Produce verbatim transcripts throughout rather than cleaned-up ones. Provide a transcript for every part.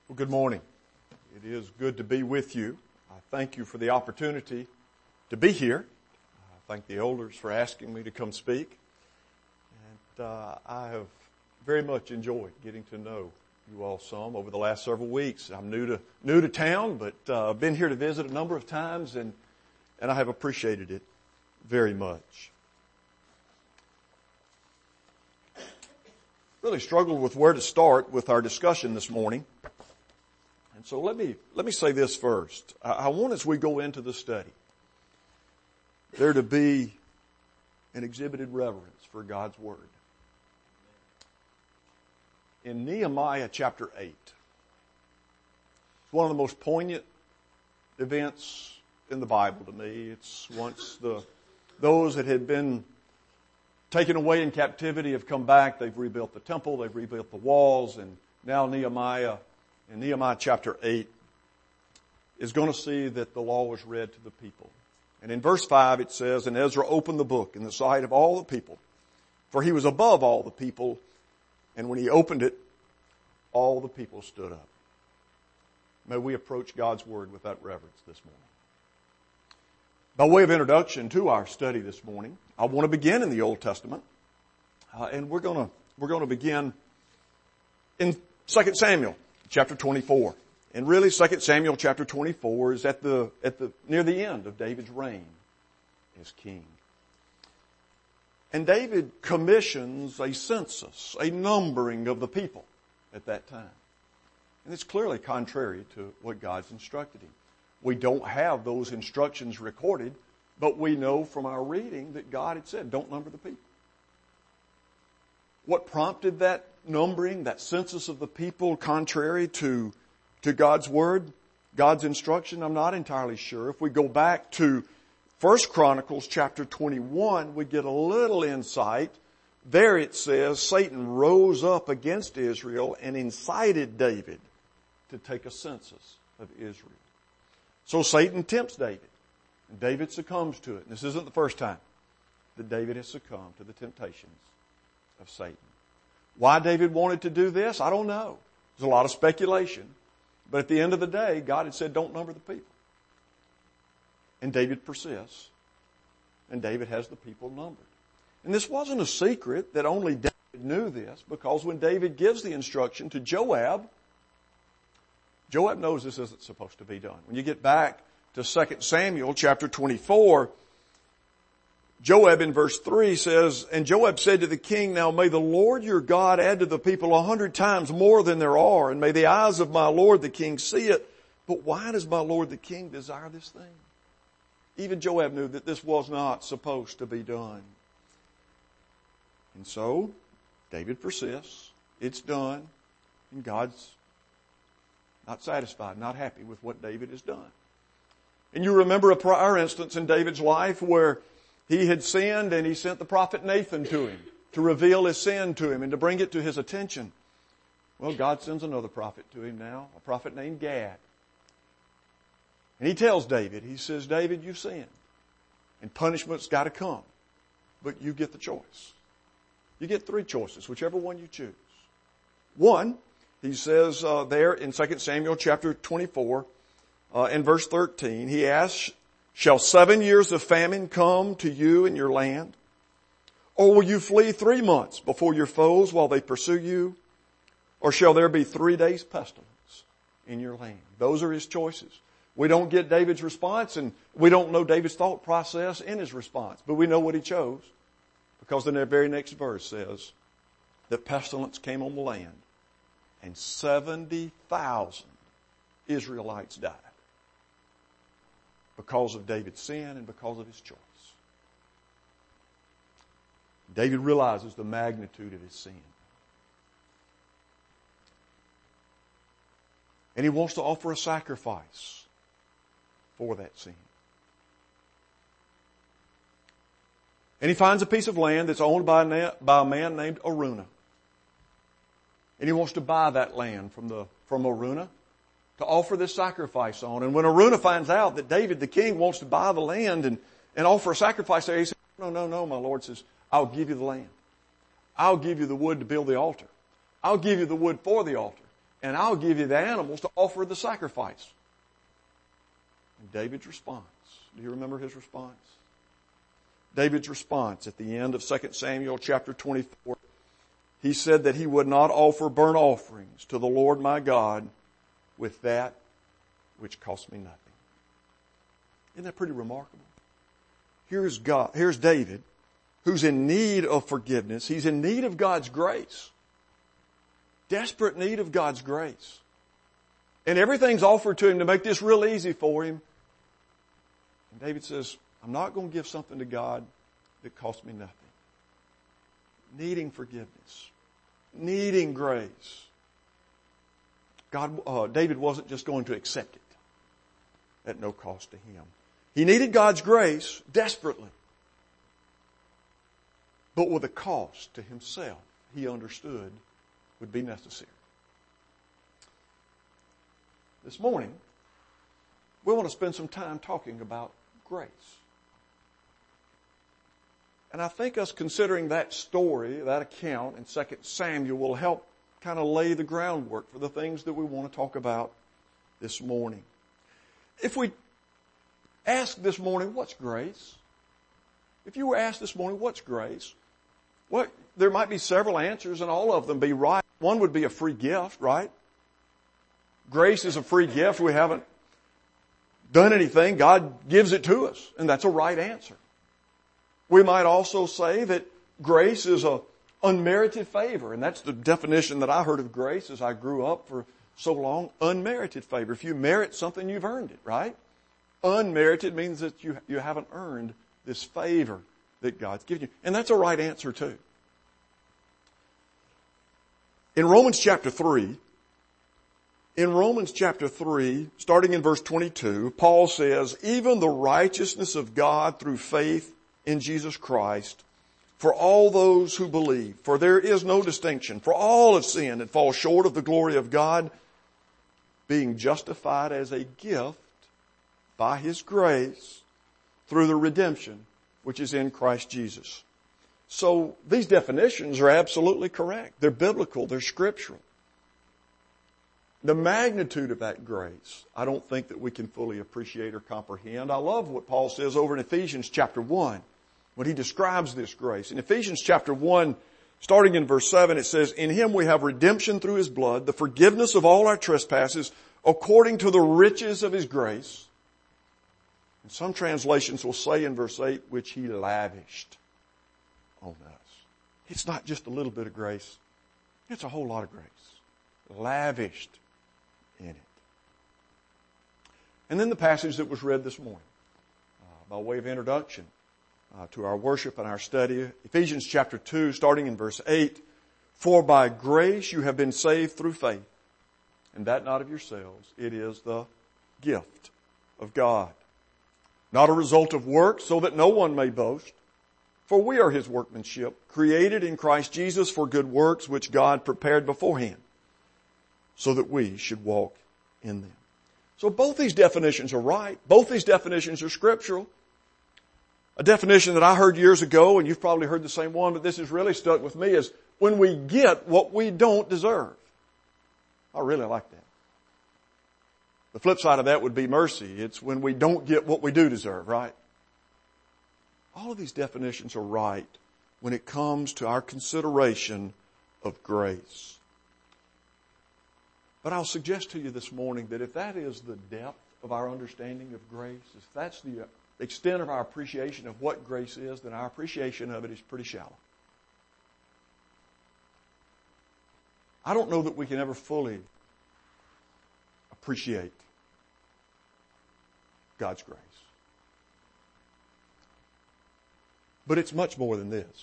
Well, good morning. It is good to be with you. I thank you for the opportunity to be here. I thank the elders for asking me to come speak. And uh, I have very much enjoyed getting to know you all some over the last several weeks. I'm new to new to town, but uh, I've been here to visit a number of times, and and I have appreciated it very much. Really struggled with where to start with our discussion this morning. And so let me, let me say this first. I, I want, as we go into the study, there to be an exhibited reverence for God's Word. In Nehemiah chapter eight, it's one of the most poignant events in the Bible to me. It's once the, those that had been taken away in captivity have come back. They've rebuilt the temple. They've rebuilt the walls. And now Nehemiah, in Nehemiah chapter eight, is going to see that the law was read to the people. And in verse five it says, "And Ezra opened the book in the sight of all the people, for he was above all the people. And when he opened it, all the people stood up." May we approach God's Word with that reverence this morning. By way of introduction to our study this morning, I want to begin in the Old Testament, uh, and we're going to we're going to begin in Second Samuel chapter twenty-four. And really, Second Samuel chapter twenty-four is at the at the near the end of David's reign as king. And David commissions a census, a numbering of the people at that time. And it's clearly contrary to what God's instructed him. We don't have those instructions recorded, but we know from our reading that God had said, don't number the people. What prompted that numbering, that census of the people, contrary to, to God's Word, God's instruction? I'm not entirely sure. If we go back to First Chronicles chapter twenty-one, we get a little insight. There it says, Satan rose up against Israel and incited David to take a census of Israel. So Satan tempts David, and David succumbs to it. And this isn't the first time that David has succumbed to the temptations of Satan. Why David wanted to do this, I don't know. There's a lot of speculation. But at the end of the day, God had said, don't number the people. And David persists, and David has the people numbered. And this wasn't a secret that only David knew this, because when David gives the instruction to Joab, Joab knows this isn't supposed to be done. When you get back to Second Samuel chapter twenty-four, Joab in verse three says, "And Joab said to the king, Now may the Lord your God add to the people a hundred times more than there are, and may the eyes of my Lord the king see it. But why does my Lord the king desire this thing?" Even Joab knew that this was not supposed to be done. And so, David persists. It's done. And God's not satisfied, not happy with what David has done. And you remember a prior instance in David's life where he had sinned and he sent the prophet Nathan to him to reveal his sin to him and to bring it to his attention. Well, God sends another prophet to him now, a prophet named Gad. And he tells David, he says, David, you sinned. And punishment's got to come. But you get the choice. You get three choices, whichever one you choose. One, he says uh, there in Second Samuel chapter twenty-four, uh, in verse thirteen, he asks, "Shall seven years of famine come to you in your land? Or will you flee three months before your foes while they pursue you? Or shall there be three days pestilence in your land?" Those are his choices. We don't get David's response, and we don't know David's thought process in his response, but we know what he chose, because the very next verse says that pestilence came on the land, and seventy thousand Israelites died because of David's sin and because of his choice. David realizes the magnitude of his sin. And he wants to offer a sacrifice for that sin. And he finds a piece of land that's owned by a, by a man named Araunah. And he wants to buy that land from the from Araunah to offer this sacrifice on. And when Araunah finds out that David the king wants to buy the land and, and offer a sacrifice there, he says, no, no, no, my Lord says, I'll give you the land. I'll give you the wood to build the altar. I'll give you the wood for the altar. and I'll give you the animals to offer the sacrifice. And David's response. Do you remember his response? David's response at the end of Second Samuel chapter twenty-four. He said that he would not offer burnt offerings to the Lord my God with that which cost me nothing. Isn't that pretty remarkable? Here's God, here's David, who's in need of forgiveness. He's in need of God's grace. Desperate need of God's grace. And everything's offered to him to make this real easy for him. And David says, I'm not going to give something to God that cost me nothing. Needing forgiveness. Needing grace. God, uh, David wasn't just going to accept it at no cost to him. He needed God's grace desperately. But with a cost to himself, he understood would be necessary. This morning, we want to spend some time talking about grace. And I think us considering that story, that account in Second Samuel will help kind of lay the groundwork for the things that we want to talk about this morning. If we ask this morning, what's grace? If you were asked this morning, what's grace? Well, there might be several answers and all of them be right. One would be a free gift, right? Grace is a free gift. We haven't done anything. God gives it to us, and that's a right answer. We might also say that grace is a unmerited favor, and that's the definition that I heard of grace as I grew up for so long. Unmerited favor. If you merit something, you've earned it, right? Unmerited means that you, you haven't earned this favor that God's given you. And that's a right answer too. In Romans chapter three, in Romans chapter three, starting in verse twenty-two, Paul says, even the righteousness of God through faith in Jesus Christ for all those who believe. For there is no distinction. For all have sinned and fall short of the glory of God, being justified as a gift by His grace through the redemption which is in Christ Jesus. So these definitions are absolutely correct. They're biblical. They're scriptural. The magnitude of that grace, I don't think that we can fully appreciate or comprehend. I love what Paul says over in Ephesians chapter one, when he describes this grace. In Ephesians chapter one, starting in verse seven, it says, in Him we have redemption through His blood, the forgiveness of all our trespasses, according to the riches of His grace. And some translations will say in verse eight, which He lavished on us. It's not just a little bit of grace. It's a whole lot of grace. Lavished in it. And then the passage that was read this morning, uh, by way of introduction uh, to our worship and our study, Ephesians chapter two, starting in verse eight, for by grace you have been saved through faith, and that not of yourselves, it is the gift of God. Not a result of works, so that no one may boast. For we are His workmanship, created in Christ Jesus for good works, which God prepared beforehand, so that we should walk in them. So both these definitions are right. Both these definitions are scriptural. A definition that I heard years ago, and you've probably heard the same one, but this has really stuck with me, is when we get what we don't deserve. I really like that. The flip side of that would be mercy. It's when we don't get what we do deserve, right? All of these definitions are right when it comes to our consideration of grace. But I'll suggest to you this morning that if that is the depth of our understanding of grace, if that's the extent of our appreciation of what grace is, then our appreciation of it is pretty shallow. I don't know that we can ever fully appreciate God's grace. But it's much more than this.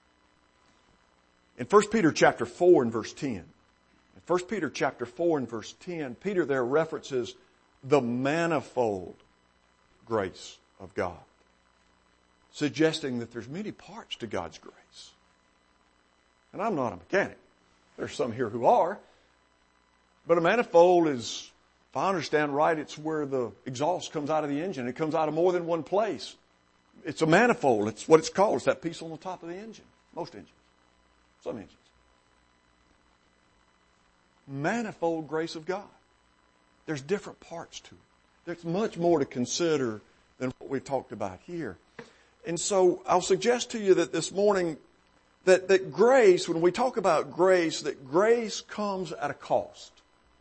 In First Peter chapter four and verse ten, in First Peter chapter four and verse ten, Peter there references the manifold grace of God, suggesting that there's many parts to God's grace. And I'm not a mechanic. There's some here who are. But a manifold is, if I understand right, it's where the exhaust comes out of the engine. It comes out of more than one place. It's a manifold. It's what it's called. It's that piece on the top of the engine. Most engines. Some engines. manifold grace of God. There's different parts to it. There's much more to consider than what we've talked about here. And so I'll suggest to you that this morning that, that grace, when we talk about grace, that grace comes at a cost.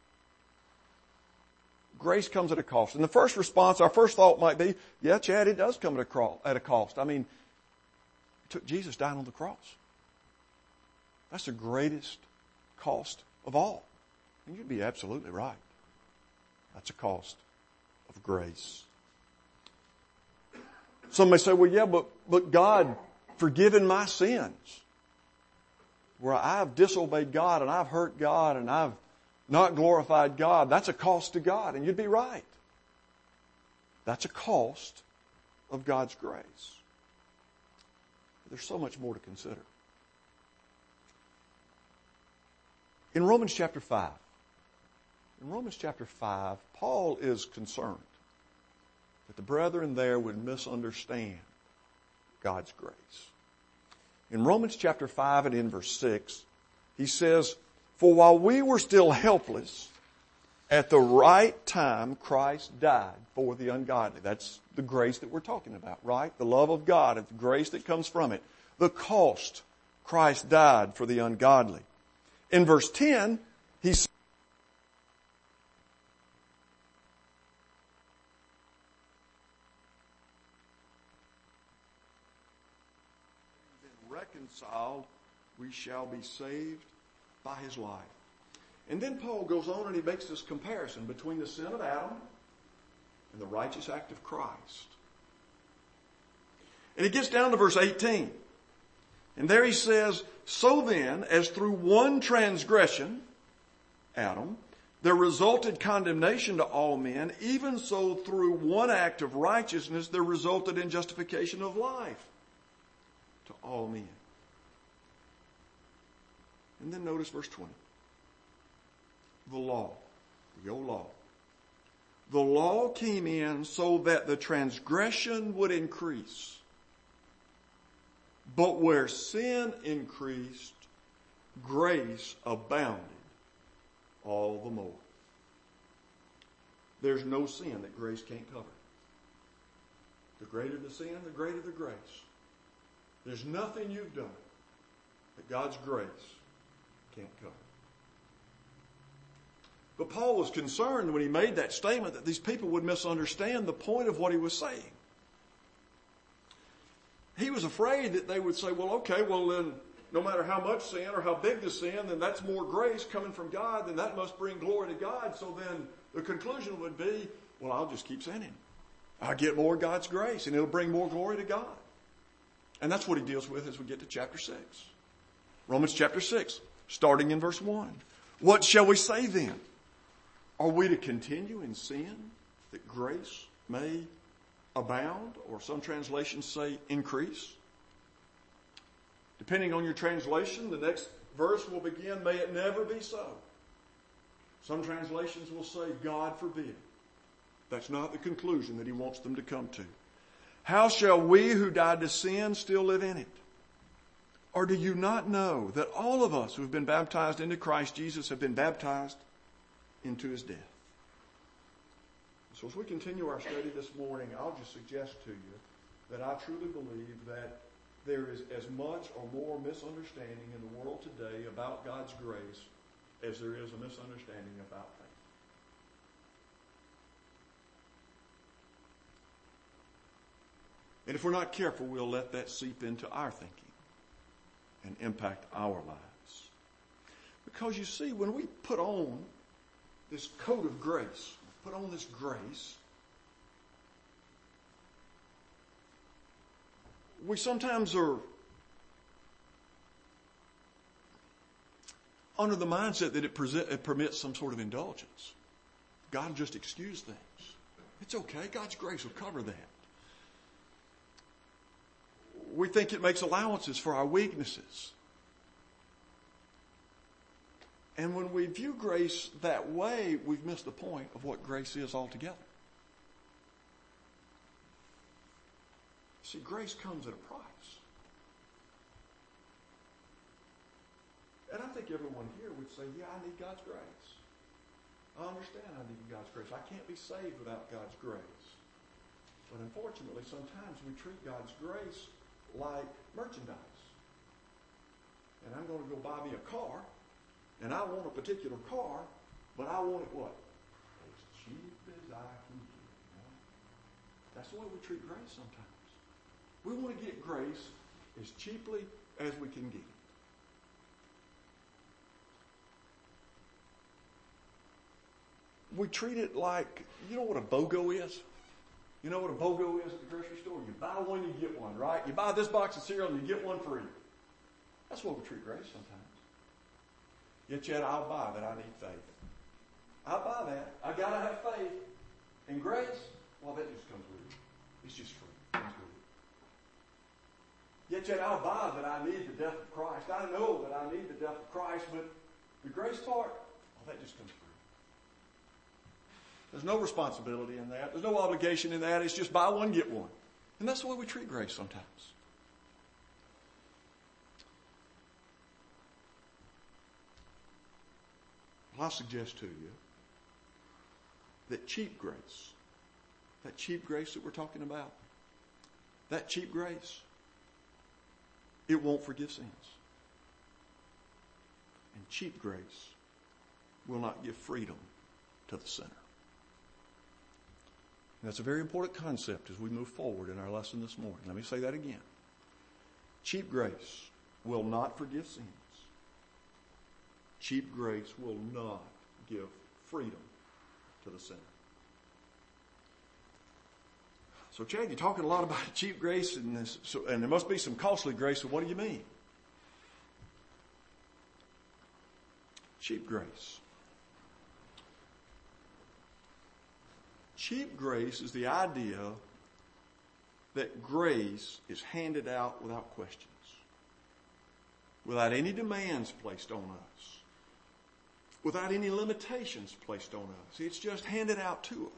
Grace comes at a cost. And the first response, our first thought might be, yeah, Chad, it does come at a, cro- at a cost. I mean, it took Jesus dying on the cross. That's the greatest cost of all. And you'd be absolutely right. That's a cost of grace. Some may say, well, yeah, but, but God forgiven my sins. Where I've disobeyed God and I've hurt God and I've not glorified God. That's a cost to God. And you'd be right. That's a cost of God's grace. There's so much more to consider. In Romans chapter five, in Romans chapter five, Paul is concerned that the brethren there would misunderstand God's grace. In Romans chapter five and in verse six, he says, "For while we were still helpless, at the right time Christ died for the ungodly." That's the grace that we're talking about, right? The love of God and the grace that comes from it. The cost, Christ died for the ungodly. In verse ten, he says, reconciled, we shall be saved by his life. And then Paul goes on and he makes this comparison between the sin of Adam and the righteous act of Christ. And he gets down to verse eighteen. And there he says, "So then, as through one transgression, Adam, there resulted condemnation to all men, even so through one act of righteousness there resulted in justification of life to all men." And then notice verse twenty. The law, the old law. The law came in so that the transgression would increase. But where sin increased, grace abounded all the more. There's no sin that grace can't cover. The greater the sin, the greater the grace. There's nothing you've done that God's grace can't cover. But Paul was concerned when he made that statement that these people would misunderstand the point of what he was saying. He was afraid that they would say, well, okay, well then, no matter how much sin or how big the sin, then that's more grace coming from God, then that must bring glory to God. So then the conclusion would be, well, I'll just keep sinning. I'll get more of God's grace and it'll bring more glory to God. And that's what he deals with as we get to chapter six. Romans chapter six, starting in verse one. What shall we say then? Are we to continue in sin that grace may abound? Or some translations say increase. Depending on your translation, the next verse will begin, may it never be so. Some translations will say, God forbid. That's not the conclusion that he wants them to come to. How shall we who died to sin still live in it? Or do you not know that all of us who have been baptized into Christ Jesus have been baptized into his death? So as we continue our study this morning, I'll just suggest to you that I truly believe that there is as much or more misunderstanding in the world today about God's grace as there is a misunderstanding about faith. And if we're not careful, we'll let that seep into our thinking and impact our lives. Because you see, when we put on this coat of grace, put on this grace, we sometimes are under the mindset that it, present, it permits some sort of indulgence. God will just excuse things. It's okay. God's grace will cover that. We think it makes allowances for our weaknesses. And when we view grace that way, we've missed the point of what grace is altogether. See, grace comes at a price. And I think everyone here would say, yeah, I need God's grace. I understand I need God's grace. I can't be saved without God's grace. But unfortunately, sometimes we treat God's grace like merchandise. And I'm going to go buy me a car, and I want a particular car, but I want it what? As cheap as I can get. You know? That's the way we treat grace sometimes. We want to get grace as cheaply as we can get it. We treat it like, you know what a BOGO is? You know what a BOGO is at the grocery store? You buy one, you get one, right? You buy this box of cereal and you get one free. That's what we treat grace sometimes. Yet yet I'll buy that I need faith. I'll buy that. I gotta have faith. And grace, well, that just comes with it. It's just free. It comes with it. Yet yet I'll buy that I need the death of Christ. I know that I need the death of Christ, but the grace part, well, that just comes free. There's no responsibility in that. There's no obligation in that. It's just buy one, get one. And that's the way we treat grace sometimes. Well, I suggest to you that cheap grace, that cheap grace that we're talking about, that cheap grace, it won't forgive sins. And cheap grace will not give freedom to the sinner. And that's a very important concept as we move forward in our lesson this morning. Let me say that again. Cheap grace will not forgive sins. Cheap grace will not give freedom to the sinner. So, Chad, you're talking a lot about cheap grace, and, this, so, and there must be some costly grace. So what do you mean? Cheap grace. Cheap grace is the idea that grace is handed out without questions, without any demands placed on us, without any limitations placed on us. It's just handed out to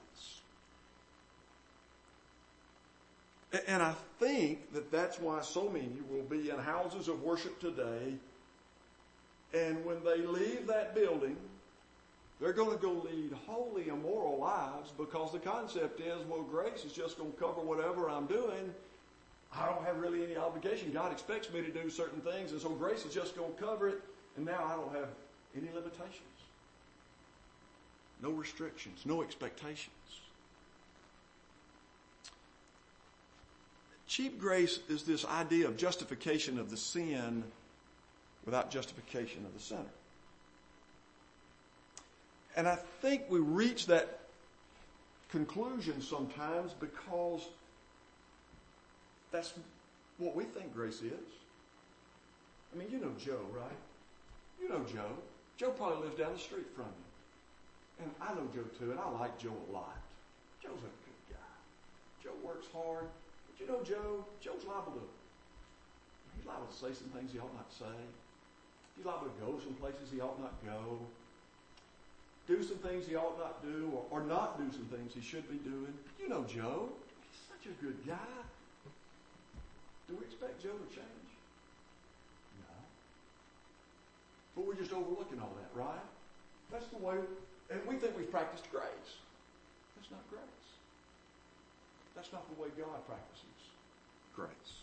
us. And I think that that's why so many will be in houses of worship today, and when they leave that building, they're going to go lead holy, immoral lives because the concept is, well, grace is just going to cover whatever I'm doing. I don't have really any obligation. God expects me to do certain things, and so grace is just going to cover it, and now I don't have any limitations. No restrictions, no expectations. Cheap grace is this idea of justification of the sin without justification of the sinner. And I think we reach that conclusion sometimes because that's what we think grace is. I mean, you know Joe, right? You know Joe. Joe probably lives down the street from you. And I know Joe too, and I like Joe a lot. Joe's a good guy. Joe works hard. But you know Joe, Joe's liable to, he's liable to say some things he ought not say. He's liable to go some places he ought not go. Do some things he ought not do, or, or not do some things he should be doing. You know Joe. He's such a good guy. Do we expect Joe to change? No. But we're just overlooking all that, right? That's the way, and we think we've practiced grace. That's not grace. That's not the way God practices grace.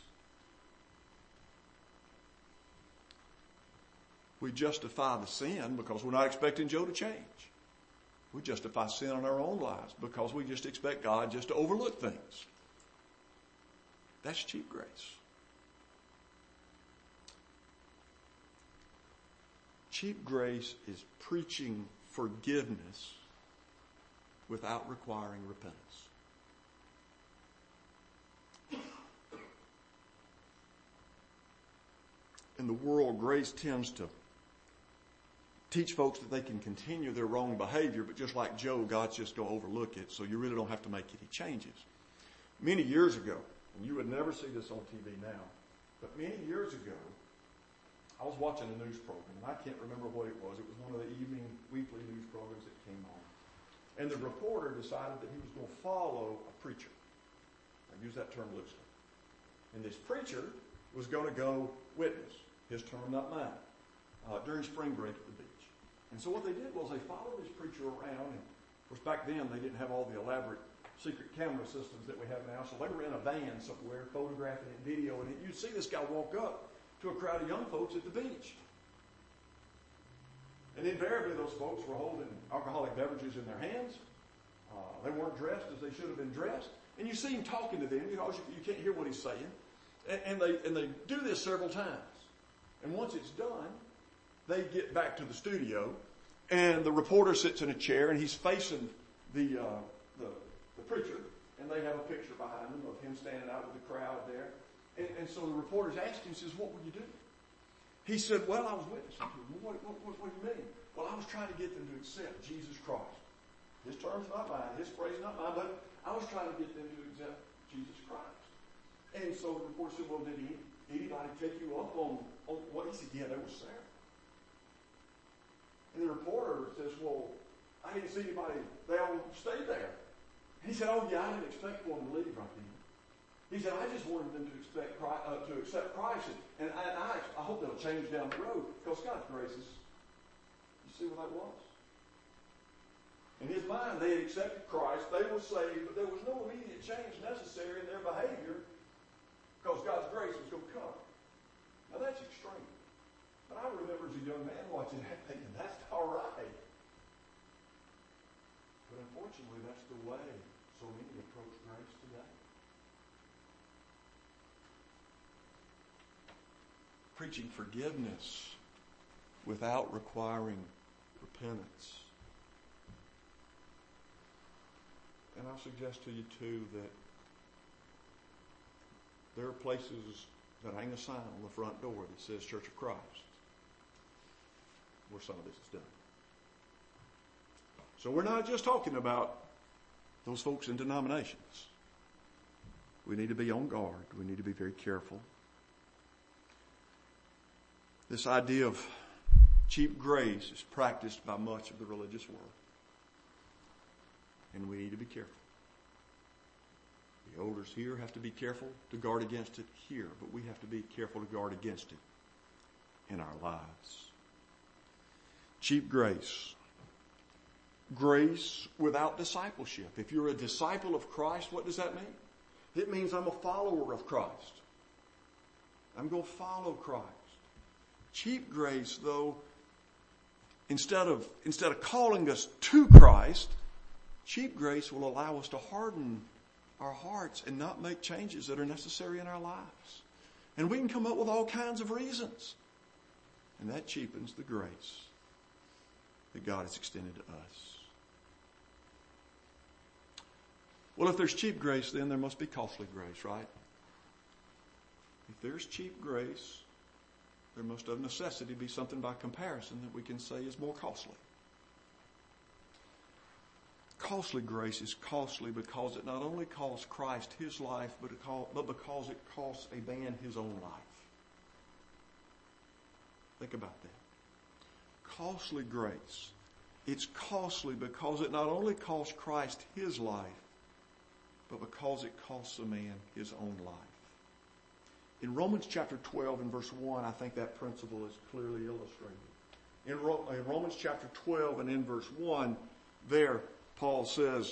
We justify the sin because we're not expecting Joe to change. We justify sin in our own lives because we just expect God just to overlook things. That's cheap grace. Cheap grace is preaching forgiveness without requiring repentance. In the world, grace tends to teach folks that they can continue their wrong behavior, but just like Joe, God's just going to overlook it, so you really don't have to make any changes. Many years ago, and you would never see this on T V now, but many years ago, I was watching a news program, and I can't remember what it was. It was one of the evening weekly news programs that came on. And the reporter decided that he was going to follow a preacher. I use that term loosely. And this preacher was going to go witness, his term, not mine, uh, during spring break at the beach. And so what they did was they followed this preacher around. And of course, back then they didn't have all the elaborate secret camera systems that we have now. So they were in a van somewhere, photographing and videoing it. You'd see this guy walk up to a crowd of young folks at the beach. And invariably those folks were holding alcoholic beverages in their hands. Uh, they weren't dressed as they should have been dressed. And you see him talking to them. You know, you can't hear what he's saying. And, and they and they do this several times. And once it's done, they get back to the studio, and the reporter sits in a chair, and he's facing the uh, the, the preacher, and they have a picture behind him of him standing out with the crowd there. And, and so the reporter's asking him, says, "What were you doing?" He said, "Well, I was witnessing to them." What, what, what, what do you mean? "Well, I was trying to get them to accept Jesus Christ." His term's not mine, his phrase not mine, but I was trying to get them to accept Jesus Christ. And so the reporter said, "Well, did he, anybody take you up on, on what?" He said, "Yeah, there was Sarah." And the reporter says, "Well, I didn't see anybody, they all stayed there." And he said, "Oh yeah, I didn't expect for them to leave right then." He said, "I just wanted them to expect Christ, uh, to accept Christ, and, and I, I hope they'll change down the road, because God's grace is." You see what that was? In his mind, they had accepted Christ, they were saved, but there was no immediate change necessary in their behavior because God's grace was going to come. Now that's extreme. But I remember as a young man watching that thinking, that's all right. But unfortunately, that's the way so many approach grace today. Preaching forgiveness without requiring repentance. And I'll suggest to you, too, that there are places that hang a sign on the front door that says Church of Christ, where some of this is done. So we're not just talking about those folks in denominations. We need to be on guard. We need to be very careful. This idea of cheap grace is practiced by much of the religious world. And we need to be careful. The elders here have to be careful to guard against it here, but we have to be careful to guard against it in our lives. Cheap grace. Grace without discipleship. If you're a disciple of Christ, what does that mean? It means I'm a follower of Christ. I'm going to follow Christ. Cheap grace, though, instead of, instead of calling us to Christ, cheap grace will allow us to harden our hearts and not make changes that are necessary in our lives. And we can come up with all kinds of reasons. And that cheapens the grace that God has extended to us. Well, if there's cheap grace, then there must be costly grace, right? If there's cheap grace, there must of necessity be something by comparison that we can say is more costly. Costly grace is costly because it not only costs Christ his life, but, it cost, but because it costs a man his own life. Think about that. Costly grace. It's costly because it not only costs Christ his life, but because it costs a man his own life. In Romans chapter twelve and verse one, I think that principle is clearly illustrated. In, Ro- in Romans chapter twelve and in verse one, there Paul says,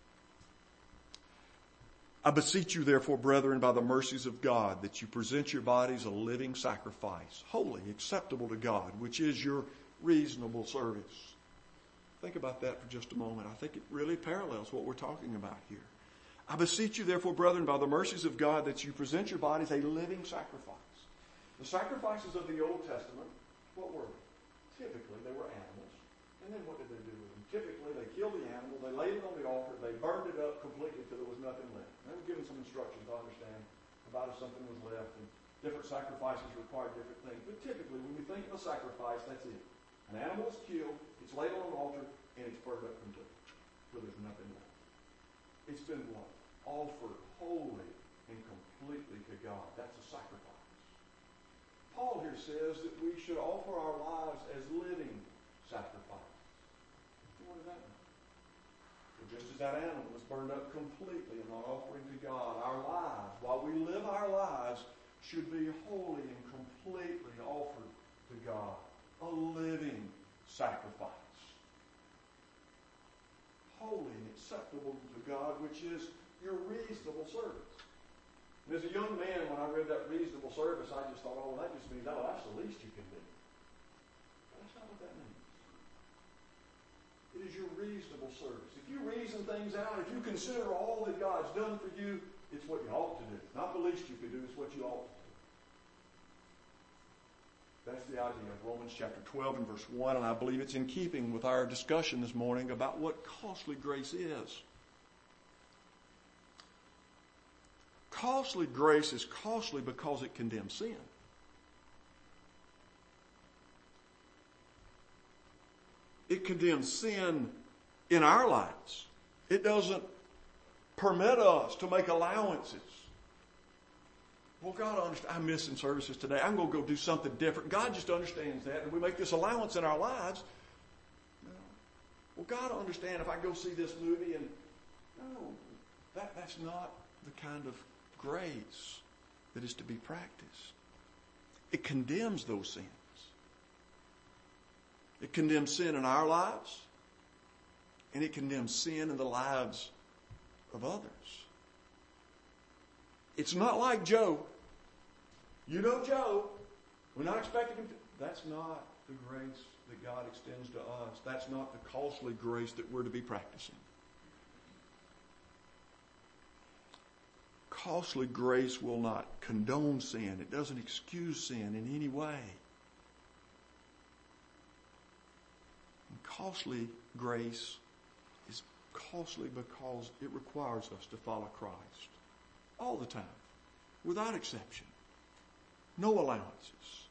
"I beseech you therefore, brethren, by the mercies of God, that you present your bodies a living sacrifice, holy, acceptable to God, which is your reasonable service." Think about that for just a moment. I think it really parallels what we're talking about here. "I beseech you therefore, brethren, by the mercies of God, that you present your bodies a living sacrifice." The sacrifices of the Old Testament, what were they? Typically, they were animals. And then what did they do with them? Typically, they killed the animal, they laid it on the altar, they burned it up completely until there was nothing left. And they were given some instructions to understand about if something was left, and different sacrifices required different things. But typically, when we think of a sacrifice, that's it. An animal is killed, it's laid on an altar, and it's burned up completely until there's nothing left. It's been what? Offered wholly and completely to God. That's a sacrifice. Paul here says that we should offer our lives as living sacrifices. What does that mean? Well, just as that animal was burned up completely and not offering to God, our lives, while we live our lives, should be wholly and completely offered to God. A living sacrifice. Holy and acceptable to God, which is your reasonable service. And as a young man, when I read that reasonable service, I just thought, oh, that just means, oh, that's the least you can do. But that's not what that means. It is your reasonable service. If you reason things out, if you consider all that God's done for you, it's what you ought to do. Not the least you could do, it's what you ought to do. That's the idea of Romans chapter twelve and verse one, and I believe it's in keeping with our discussion this morning about what costly grace is. Costly grace is costly because it condemns sin. It condemns sin in our lives. It doesn't permit us to make allowances. Well, God understands. I'm missing services today. I'm going to go do something different. God just understands that, and we make this allowance in our lives. No. Well, God understands if I go see this movie, and no, that, that's not the kind of grace that is to be practiced. It condemns those sins. It condemns sin in our lives, and it condemns sin in the lives of others. It's not like Job. You know Job. We're not expecting him to. That's not the grace that God extends to us. That's not the costly grace that we're to be practicing. Costly grace will not condone sin. It doesn't excuse sin in any way. And costly grace is costly because it requires us to follow Christ all the time, without exception. No allowances.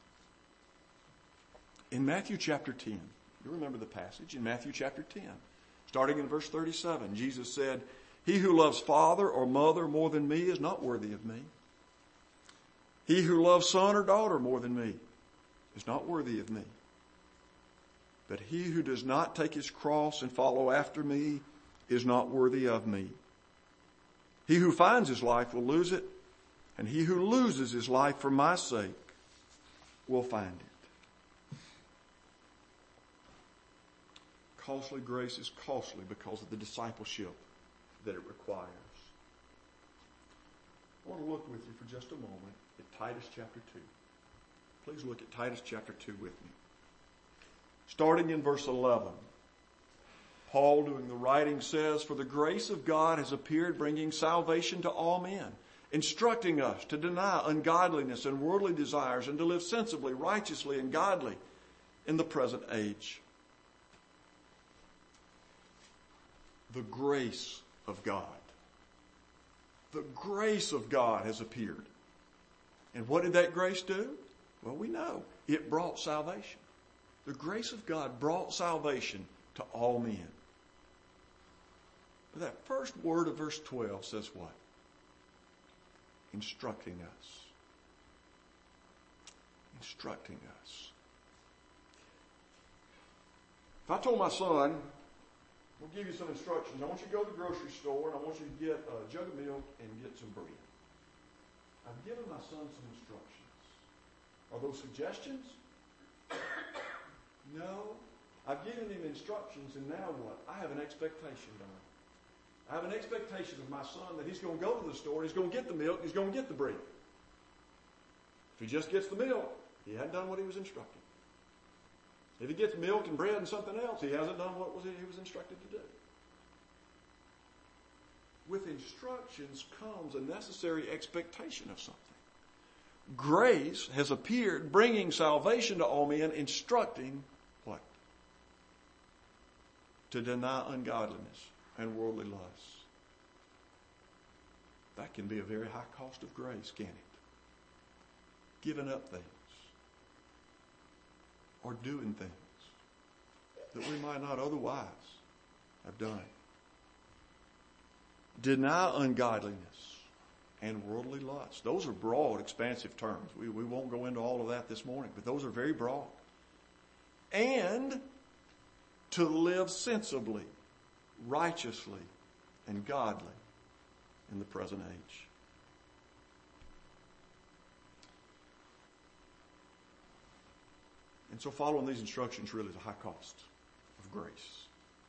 In Matthew chapter ten, you remember the passage, in Matthew chapter ten, starting in verse thirty-seven, Jesus said, "He who loves father or mother more than me is not worthy of me. He who loves son or daughter more than me is not worthy of me. But he who does not take his cross and follow after me is not worthy of me. He who finds his life will lose it, and he who loses his life for my sake will find it." Costly grace is costly because of the discipleship that it requires. I want to look with you for just a moment at Titus chapter two. Please look at Titus chapter two with me. Starting in verse eleven. Paul, doing the writing, says, "For the grace of God has appeared, bringing salvation to all men, instructing us to deny ungodliness and worldly desires and to live sensibly, righteously, and godly in the present age." The grace of God. The grace of God has appeared. And what did that grace do? Well, we know. It brought salvation. The grace of God brought salvation to all men. But that first word of verse twelve says what? Instructing us. Instructing us. If I told my son, we'll give you some instructions. I want you to go to the grocery store and I want you to get a jug of milk and get some bread. I've given my son some instructions. Are those suggestions? No. I've given him instructions, and now what? I have an expectation, don't I? I have an expectation of my son that he's going to go to the store, he's going to get the milk, he's going to get the bread. If he just gets the milk, he hasn't done what he was instructed. If he gets milk and bread and something else, he hasn't done what he was instructed to do. With instructions comes a necessary expectation of something. Grace has appeared, bringing salvation to all men, instructing what? To deny ungodliness and worldly lusts. That can be a very high cost of grace, can't it? Giving up things. Or doing things that we might not otherwise have done. Deny ungodliness and worldly lust. Those are broad, expansive terms. We, we won't go into all of that this morning, but those are very broad. And to live sensibly, righteously, and godly in the present age. And so following these instructions really is a high cost of grace.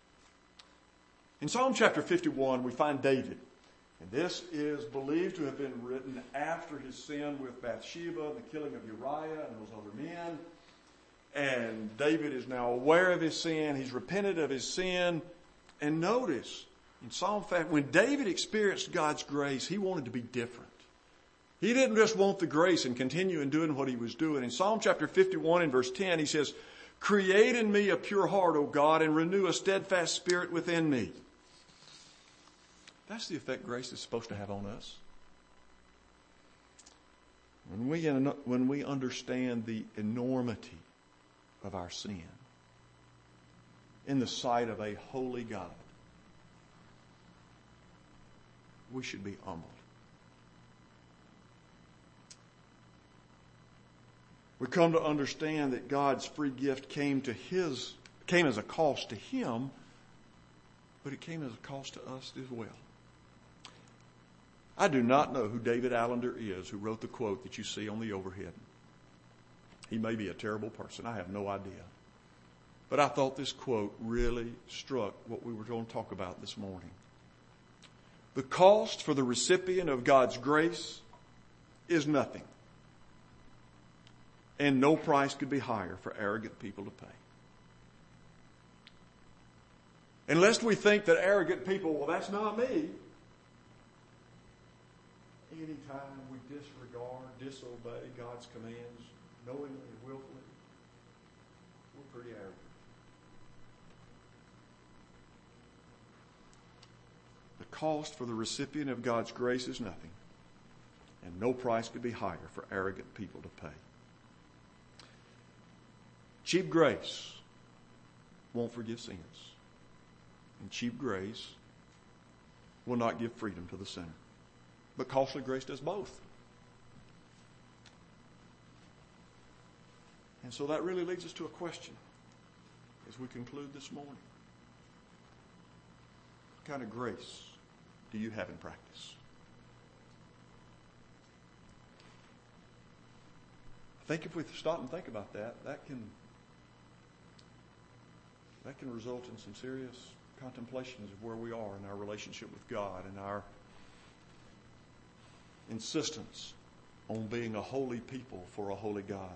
In Psalm chapter fifty-one, we find David. And this is believed to have been written after his sin with Bathsheba and the killing of Uriah and those other men. And David is now aware of his sin. He's repented of his sin. And notice, in Psalm fifty, when David experienced God's grace, he wanted to be different. He didn't just want the grace and continue in doing what he was doing. In Psalm chapter fifty-one and verse ten, he says, "Create in me a pure heart, O God, and renew a steadfast spirit within me." That's the effect grace is supposed to have on us. When we, when we understand the enormity of our sin in the sight of a holy God, we should be humbled. We come to understand that God's free gift came to his, came as a cost to him, but it came as a cost to us as well. I do not know who David Allender is who wrote the quote that you see on the overhead. He may be a terrible person. I have no idea. But I thought this quote really struck what we were going to talk about this morning. The cost for the recipient of God's grace is nothing. And no price could be higher for arrogant people to pay. And lest we think that arrogant people, well, that's not me. Anytime we disregard, disobey God's commands, knowingly and willfully, we're pretty arrogant. The cost for the recipient of God's grace is nothing, and no price could be higher for arrogant people to pay. Cheap grace won't forgive sins, and cheap grace will not give freedom to the sinner. But costly grace does both. And so that really leads us to a question as we conclude this morning. What kind of grace do you have in practice? I think if we stop and think about that, that can, that can result in some serious contemplations of where we are in our relationship with God and our insistence on being a holy people for a holy God.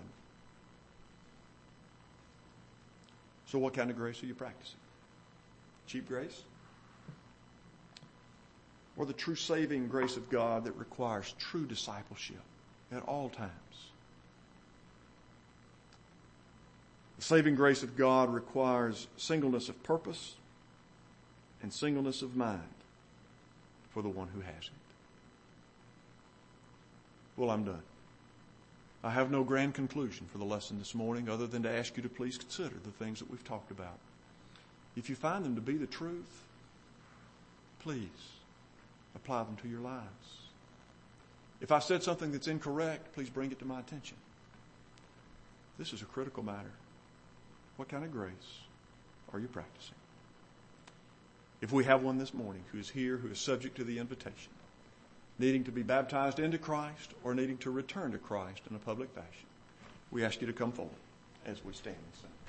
So what kind of grace are you practicing? Cheap grace? Or the true saving grace of God that requires true discipleship at all times? The saving grace of God requires singleness of purpose and singleness of mind for the one who has it. Well, I'm done. I have no grand conclusion for the lesson this morning other than to ask you to please consider the things that we've talked about. If you find them to be the truth, please apply them to your lives. If I said something that's incorrect, please bring it to my attention. This is a critical matter. What kind of grace are you practicing? If we have one this morning who is here, who is subject to the invitation, needing to be baptized into Christ or needing to return to Christ in a public fashion, we ask you to come forward as we stand and sing.